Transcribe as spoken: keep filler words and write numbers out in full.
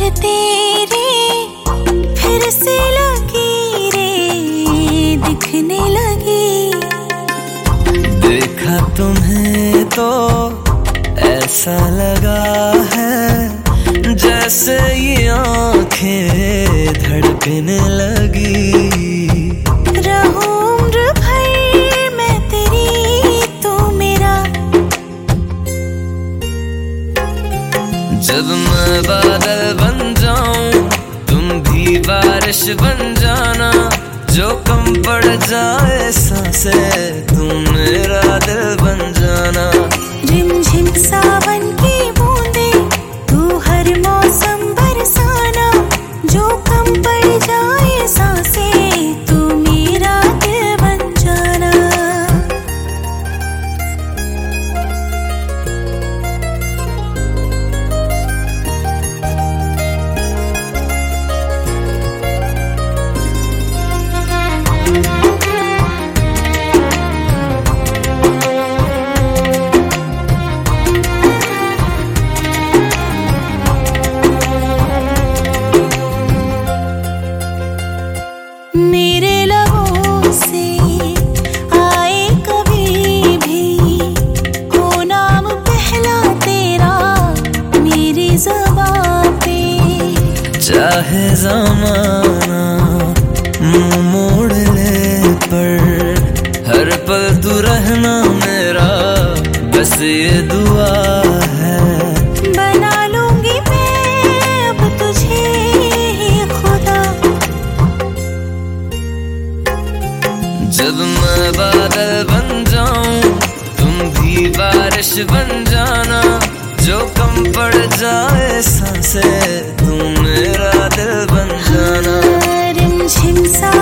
तेरे फिर से लकीरें दिखने लगी। देखा तुम्हें तो ऐसा लगा है जैसे ये आंखें धड़कने लगी। रहूं उम्र भर मैं तेरी तू मेरा। जब मैं बादल बन जाऊं तुम भी बारिश बन जाना। जो कम पड़ जाए सांसें तुम मेरा दिल बन जाना। रिमझिम सावन की बूंदे तू हर मौसम बरसाना। जो कम पड़ जाए सांसें तू मेरा दिल बन जाना। मेरे लबों से आए कभी भी हो नाम पहला तेरा मेरी ज़बां पे। चाहे ज़माना मुंह मोड़ ले पर हर पल तू रहना मेरा बस ये दुआ है। बना लूंगी मैं अब तुझे ही खुदा। जब मैं बादल बन जाऊं तुम भी बारिश बन जाना। जो कम पड़ जाए सांसें तुम मेरा दिल बन जाना। रिमझिम सा